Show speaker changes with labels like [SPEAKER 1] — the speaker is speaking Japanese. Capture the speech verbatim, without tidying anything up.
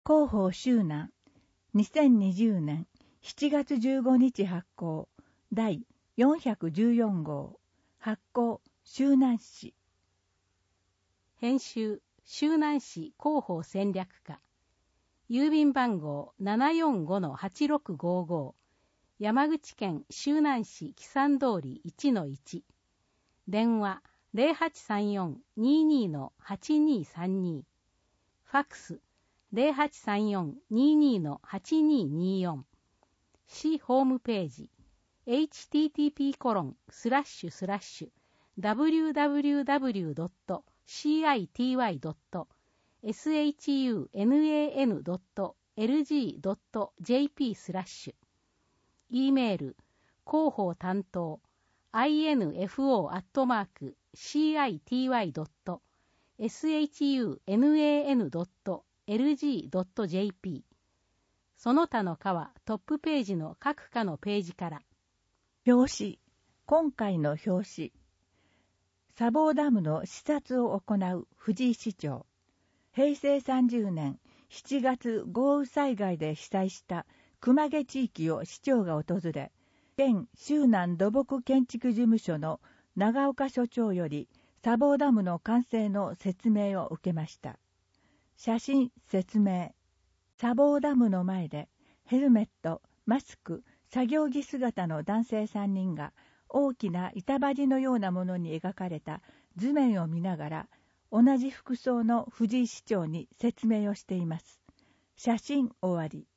[SPEAKER 1] 広報周南にせんにじゅうねんしちがつじゅうごにち発行だいよんひゃくじゅうよんごう発行周南市
[SPEAKER 2] 編集周南市広報戦略課郵便番号 ななよんごのはちろくごご山口県周南市木山通り いちのいち 電話 ゼロはちさんよん にーにーのはちにーさんに ファックス ゼロはちさんよん にーにーのはちにーにーよん 市ホームページ エイチティーティーピーコロンスラッシュスラッシュダブリューダブリューダブリュードットシーアイティーワイドットエスエイチユーエヌエーエヌドットエルジードットジェーピー スラッシュ E メール広報担当 アイエヌエフオー アットマーク シーアイティーワイドットエスエイチユーエヌエーエヌドットエルジードットジェーピー その他の課はトップページの各課のページから
[SPEAKER 1] 表紙今回の表紙砂防ダムの視察を行う藤井市長へいせいさんじゅうねんしちがつ豪雨災害で被災した熊毛地域を市長が訪れ、県周南土木建築事務所の長岡所長より砂防ダムの完成の説明を受けました。写真説明。砂防ダムの前でヘルメット、マスク、作業着姿の男性さんにんが大きな板張りのようなものに描かれた図面を見ながら同じ服装の藤井市長に説明をしています。写真終わり。